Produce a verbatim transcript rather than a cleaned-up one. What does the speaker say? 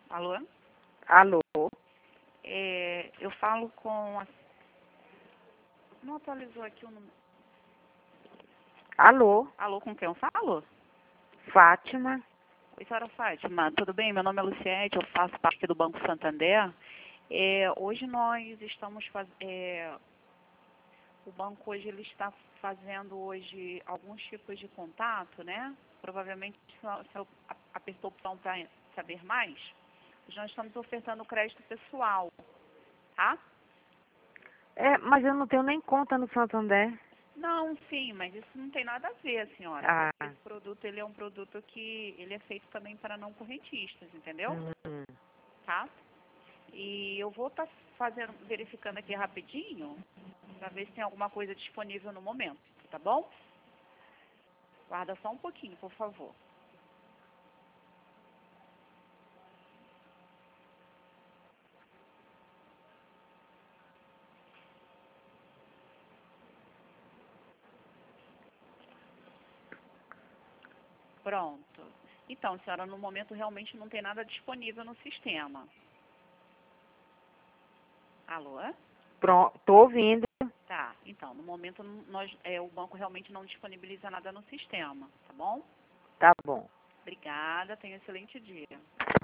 Alô? Alô? É, eu falo com a... Não atualizou aqui o número. Alô? Alô, com quem eu falo? Fátima? Oi, senhora Fátima, tudo bem? Meu nome é Luciete, eu faço parte do Banco Santander. É, hoje nós estamos fazendo... É, o banco hoje ele está fazendo hoje alguns tipos de contato, né? Provavelmente, se eu apertou o botão para saber mais, nós estamos ofertando crédito pessoal, tá? É, mas eu não tenho nem conta no Santander. Não, sim, mas isso não tem nada a ver, senhora. Ah. Esse produto, ele é um produto que ele é feito também para não correntistas, entendeu? Hum. Tá? E eu vou estar fazendo, verificando aqui rapidinho, para ver se tem alguma coisa disponível no momento, tá bom? Guarda só um pouquinho, por favor. Pronto. Então, senhora, no momento realmente não tem nada disponível no sistema. Alô? Pronto, tô ouvindo. Tá. Então, no momento nós, é, o banco realmente não disponibiliza nada no sistema, tá bom? Tá bom. Obrigada, tenha um excelente dia.